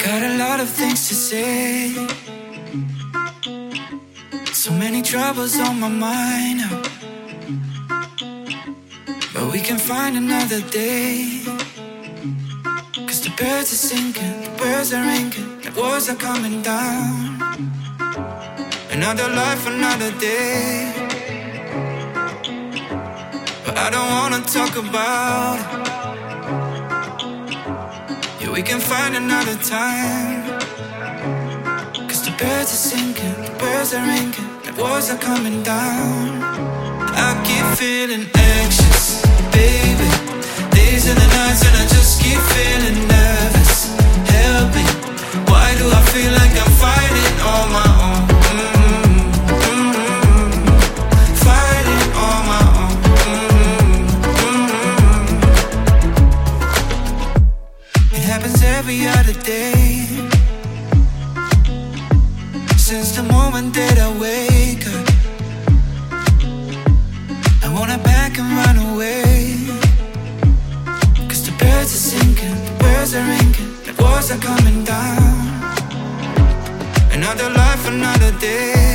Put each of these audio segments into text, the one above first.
Got a lot of things to say, so many troubles on my mind now. But we can find another day, 'cause the birds are singing, the birds are ringing, the walls are coming down. Another life, another day. But I don't wanna talk about it. Yeah, we can find another time, 'cause the birds are singing, the birds are ringing, the walls are coming down. I keep feeling anxious, baby. Days and the nights and I just keep feeling nervous. Help me, why do I feel like I'm fighting on my own? Fighting on my own. It happens every other day, since the moment that I wake up. I wanna back and run away, 'cause the birds are singing, the birds are ringing, the walls are coming down. Another life, another day.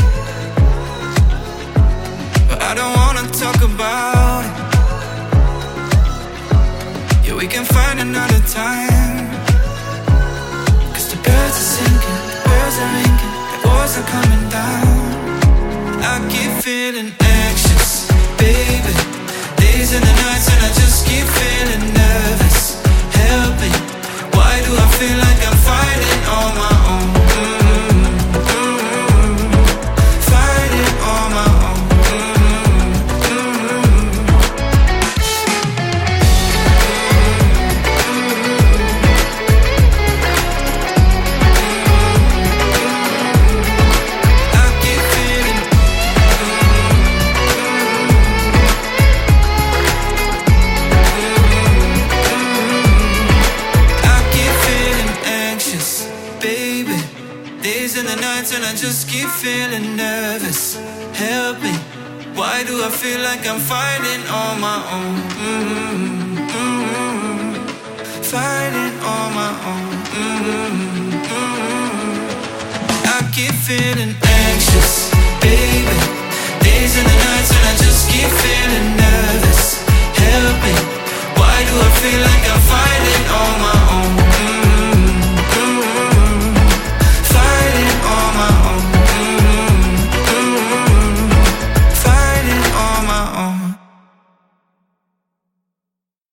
But I don't wanna talk about it. Yeah, we can find another time, 'cause the birds are singing, the birds are ringing, the walls are coming down. I keep feeling anxious, baby. Days and the nights and I just keep feeling nervous. Help me, why do I feel like I'm fighting on my own? Fighting on my own. I keep feeling anxious, baby. Days and the nights and I just keep feeling nervous. Help me, why do I feel like I'm fighting on my own? Fighting on my own. I keep feeling anxious, baby. Days and the nights and I just keep feeling nervous. Help me, why do I feel like I'm fighting on my own?